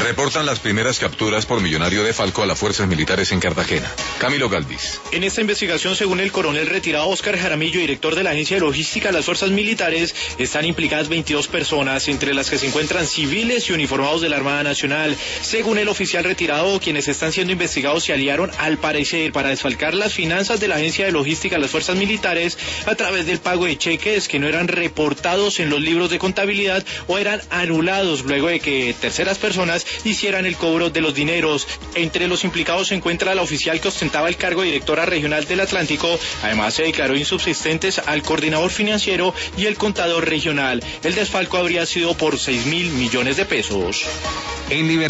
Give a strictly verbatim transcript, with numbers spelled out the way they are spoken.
Reportan las primeras capturas por millonario de Falco a las fuerzas militares en Cartagena. Camilo Galvis. En esta investigación, según el coronel retirado Óscar Jaramillo, director de la Agencia de Logística de las Fuerzas Militares, están implicadas veintidós personas, entre las que se encuentran civiles y uniformados de la Armada Nacional. Según el oficial retirado, quienes están siendo investigados se aliaron, al parecer, para desfalcar las finanzas de la Agencia de Logística de las Fuerzas Militares a través del pago de cheques que no eran reportados en los libros de contabilidad o eran anulados luego de que terceras personas hicieran el cobro de los dineros. Entre los implicados se encuentra la oficial que ostentaba el cargo de directora regional del Atlántico. Además, se declaró insubsistentes al coordinador financiero y el contador regional. El desfalco habría sido por seis mil millones de pesos. En libertad.